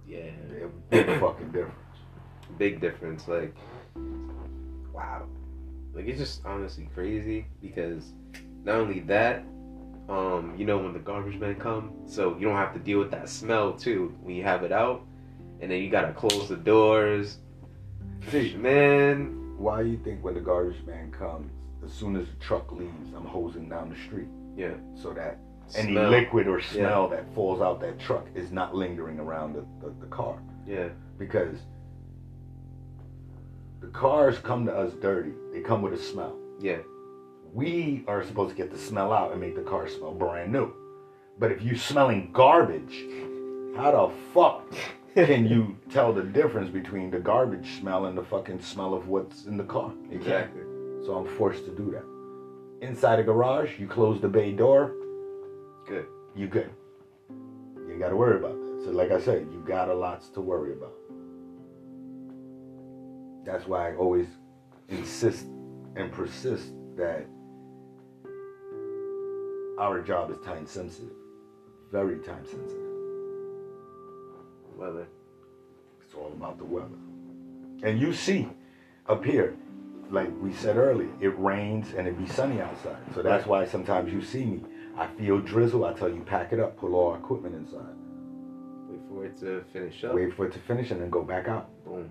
Yeah. They're big fucking difference. Big difference. Like, wow. Like, it's just honestly crazy because not only that, um, you know, when the garbage men come, so you don't have to deal with that smell too when you have it out, and then you gotta close the doors. See, Man, why you think when the garbage man comes, as soon as the truck leaves, I'm hosing down the street yeah, so that any Smell. liquid or smell Yeah. that falls out that truck is not lingering around the, the, the car. yeah, Because the cars come to us dirty. They come with a smell. yeah, We are supposed to get the smell out and make the car smell brand new. But if you smelling garbage, how the fuck can you tell the difference between the garbage smell and the fucking smell of what's in the car? You can't. exactly. So I'm forced to do that. Inside a garage, you close the bay door, Good. you good. You ain't got to worry about that. So like I said, you got a lot to worry about. That's why I always insist and persist that our job is time sensitive. Very time sensitive. Weather. It's all about the weather. And you see up here, like we said earlier, it rains and it be sunny outside. So that's why sometimes you see me. I feel drizzle, I tell you pack it up, pull all our equipment inside. Wait for it to finish up. Wait for it to finish and then go back out. Boom.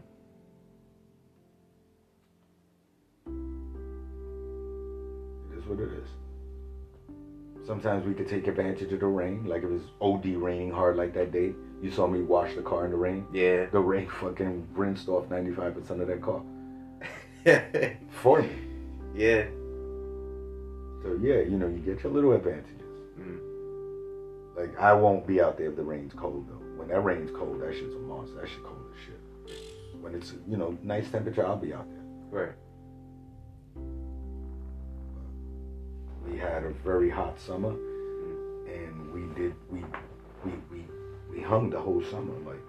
It is what it is. Sometimes we could take advantage of the rain, like it was O D raining hard like that day. You saw me wash the car in the rain. Yeah. The rain fucking rinsed off ninety-five percent of that car. For me. Yeah. So yeah, you know, you get your little advantages. Mm. Like I won't be out there if the rain's cold though. When that rain's cold, that shit's a monster. That shit cold as shit. When it's, you know, nice temperature, I'll be out there. Right. We had a very hot summer, and we did we we we we hung the whole summer. Like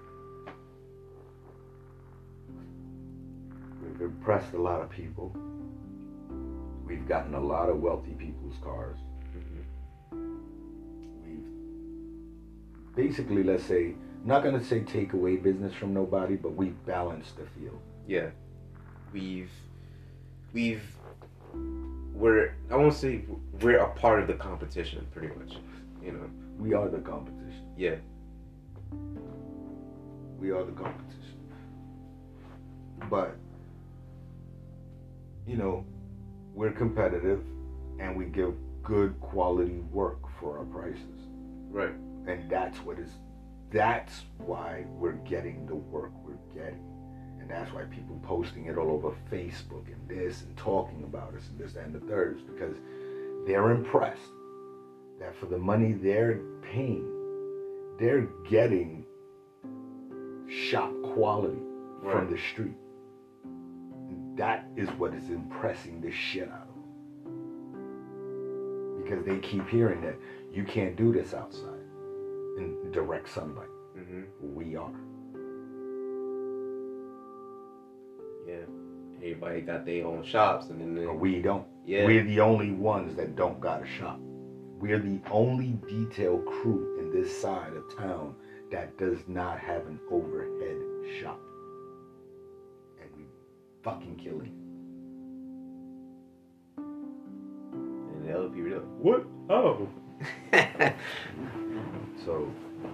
we've impressed a lot of people. We've gotten a lot of wealthy people's cars. Mm-hmm. We've basically, let's say, I'm not gonna say take away business from nobody, but we've balanced the field. Yeah. We've we've we're I won't say we're a part of the competition pretty much. You know. We are the competition. Yeah. We are the competition. But you know, we're competitive and we give good quality work for our prices. Right. And that's what is that's why we're getting the work we're getting. And that's why people posting it all over Facebook and this and talking about us and this that, and the third is because they're impressed that for the money they're paying, they're getting shop quality Right. from the street. That is what is impressing the shit out of them. Because they keep hearing that you can't do this outside in direct sunlight. Mm-hmm. We are. Yeah. Everybody got their own shops, and then they, But we don't. yeah. We're the only ones that don't got a shop. We're the only detail crew in this side of town that does not have an overhead shop. And we fucking kill it. And the other people are like, what? Oh. So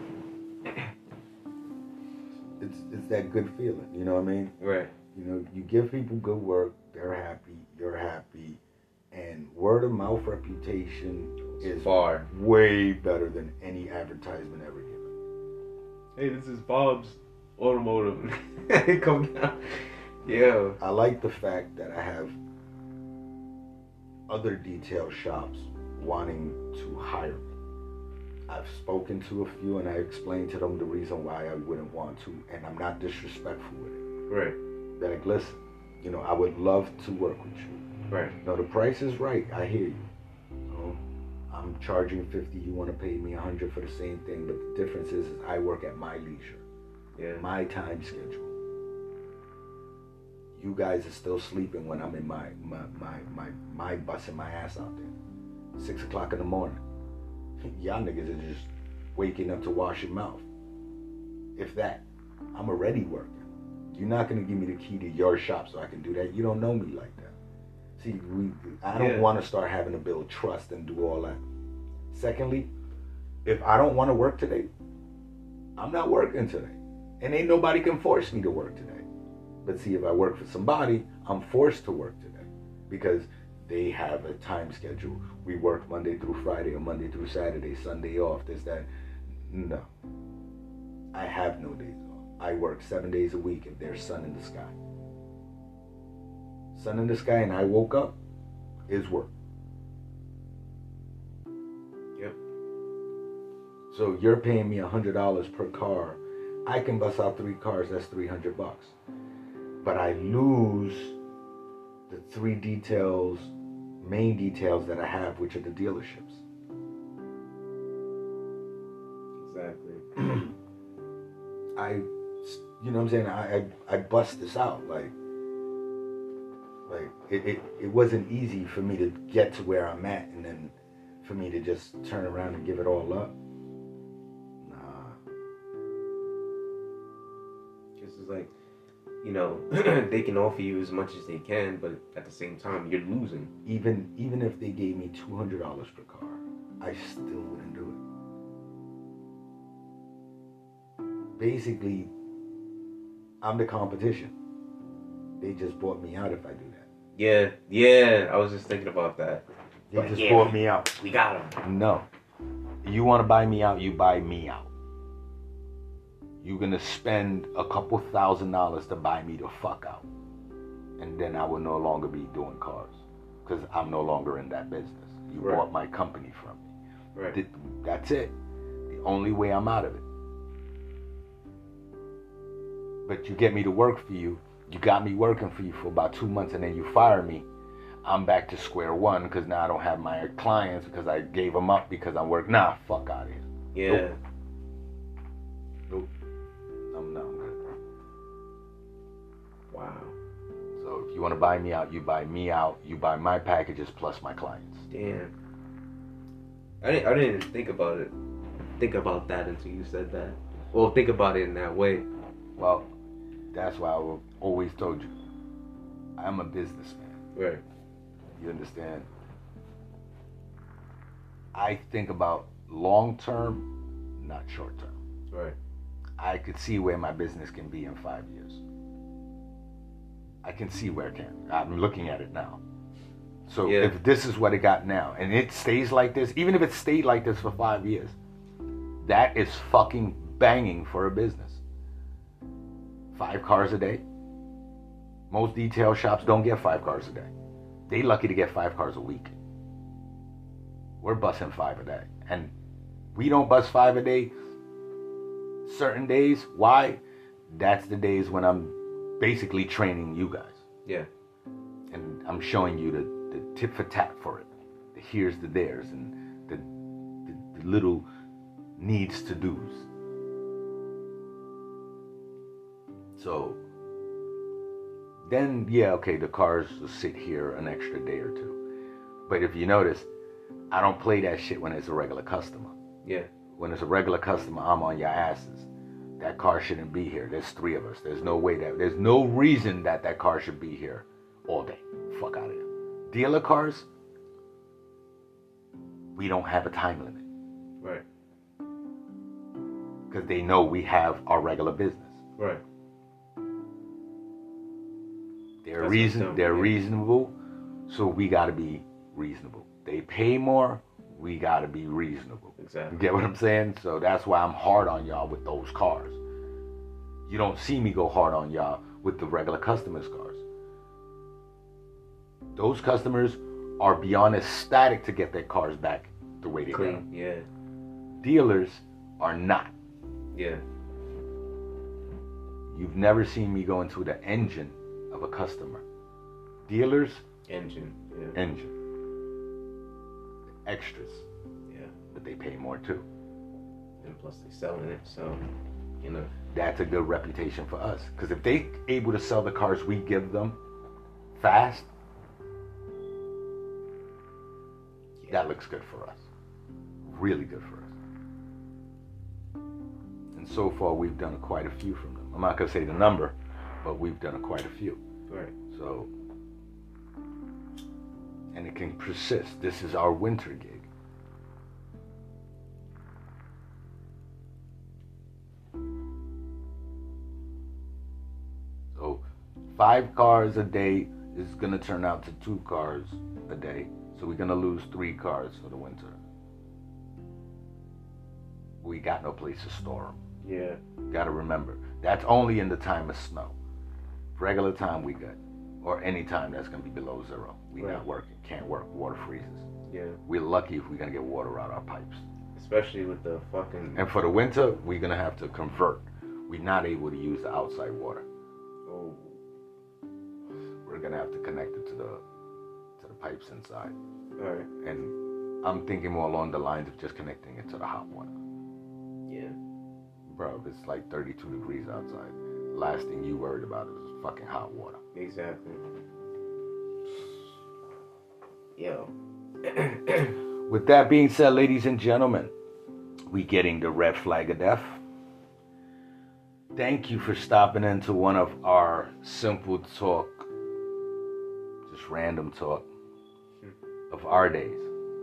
it's it's that good feeling, you know what I mean? Right. You know, you give people good work, they're happy, you're happy, and word of mouth reputation is Far. way better than any advertisement ever given. Hey, this is Bob's Automotive. Come down. Yeah. I like the fact that I have other detail shops wanting to hire me. I've spoken to a few and I explained to them the reason why I wouldn't want to, and I'm not disrespectful with it. Right. They're like, listen, you know, I would love to work with you. Right. No, the price is right. I hear you. You know, I'm charging fifty. You want to pay me a hundred for the same thing, but the difference is, is I work at my leisure, Yeah. my time schedule. You guys are still sleeping when I'm in my my my my, my busting my ass out there. Six o'clock in the morning. Y'all niggas are just waking up to wash your mouth. If that. I'm already working. You're not going to give me the key to your shop so I can do that. You don't know me like that. See, we, I don't Yeah. want to start having to build trust and do all that. Secondly, if I don't want to work today, I'm not working today. And ain't nobody can force me to work today. But see, if I work for somebody, I'm forced to work today because they have a time schedule. We work Monday through Friday or Monday through Saturday, Sunday off, this, that. No. I have no days off. I work seven days a week if there's sun in the sky. Sun in the sky and I woke up is work. Yep. So you're paying me one hundred dollars per car. I can bust out three cars, that's three hundred bucks. But I lose the three details, main details that I have, which are the dealerships. Exactly. I, you know what I'm saying? I, I, I bust this out. Like, like it, it, it wasn't easy for me to get to where I'm at and then for me to just turn around and give it all up. Nah. Because it's like, you know, they can offer you as much as they can, but at the same time, you're losing. Even even if they gave me two hundred dollars per car, I still wouldn't do it. Basically, I'm the competition. They just bought me out if I do that. Yeah, yeah, I was just thinking about that. They But just yeah, bought me out. We got them. No. You want to buy me out, you buy me out. You're going to spend a couple thousand dollars to buy me the fuck out. And then I will no longer be doing cars. Because I'm no longer in that business. You Right. bought my company from me. Right. Th- That's it. The only way I'm out of it. But you get me to work for you. You got me working for you for about two months and then you fire me. I'm back to square one because now I don't have my clients because I gave them up because I'm working. Nah, fuck out of here. Yeah. Nope. Nope. I'm not good. Wow. So if you want to buy me out, you buy me out. You buy my packages plus my clients. Damn. I didn't. I didn't even think about it. Think about that until you said that. Well, think about it in that way. Well, that's why I always told you, I'm a businessman. Right. You understand? I think about long term, not short term. Right. I could see where my business can be in five years. I can see where it can. I'm looking at it now. So Yeah. if this is what it got now, and it stays like this, even if it stayed like this for five years, that is fucking banging for a business. Five cars a day. Most detail shops don't get five cars a day. They lucky to get five cars a week. We're busting five a day. And we don't bust five a day certain days. Why? That's the days when I'm basically training you guys. Yeah. And I'm showing you the, the tip for tap for it. The here's the there's and the, the, the little needs to do's. So then, yeah, okay, the cars will sit here an extra day or two. But if you notice, I don't play that shit when it's a regular customer. Yeah. When it's a regular customer, I'm on your asses. That car shouldn't be here. There's three of us. There's no way that, there's no reason that that car should be here all day. Fuck out of here. Dealer cars, we don't have a time limit. Right. Because they know we have our regular business. Right. They're That's reason. what's dumb, They're yeah. reasonable, so we got to be reasonable. They pay more, we got to be reasonable. Exactly. You get what I'm saying? So that's why I'm hard on y'all with those cars. You don't see me go hard on y'all with the regular customers' cars. Those customers are beyond ecstatic to get their cars back the way they got Clean. them. Yeah. Dealers are not. Yeah. You've never seen me go into the engine of a customer. Dealers, Engine. Yeah. engine. Extras, Yeah. but they pay more too. And plus they selling it, so you know. That's a good reputation for us. Because if they able to sell the cars we give them fast, that looks good for us. Really good for us. And so far, we've done quite a few from them. I'm not going to say the number, but we've done quite a few. Right. So, and it can persist. This is our winter gig. So, five cars a day is going to turn out to two cars a day. So we're going to lose three cars for the winter. We got no place to store them. Yeah. Got to remember, that's only in the time of snow. Regular time we good. Or any time that's going to be below zero. We Right. not working. Can't work. Water freezes. Yeah. We're lucky if we're going to get water out our pipes. Especially with the fucking... And for the winter, we're going to have to convert. We're not able to use the outside water. Oh. We're going to have to connect it to the to the pipes inside. Alright. And I'm thinking more along the lines of just connecting it to the hot water. Yeah. Bro, it's like thirty-two degrees outside. Last thing you worried about is fucking hot water. Exactly. Yo. With that being said, ladies and gentlemen, we getting the red flag of death. Thank you for stopping into one of our simple talk, just random talk of our days.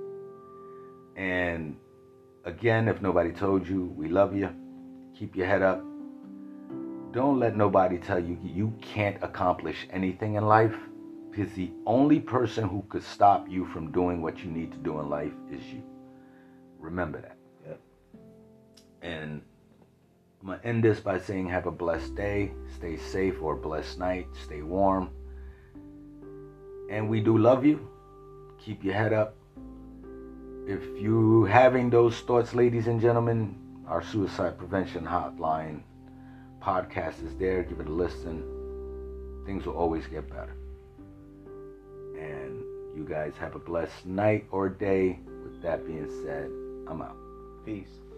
And again, if nobody told you, we love you. Keep your head up. Don't let nobody tell you you can't accomplish anything in life, because the only person who could stop you from doing what you need to do in life is you. Remember that. Yep. And I'm going to end this by saying have a blessed day, stay safe, or a blessed night, stay warm. And we do love you. Keep your head up. If you having those thoughts, ladies and gentlemen, our suicide prevention hotline podcast is there. Give it a listen. Things will always get better. And you guys have a blessed night or day. With that being said, I'm out. Peace.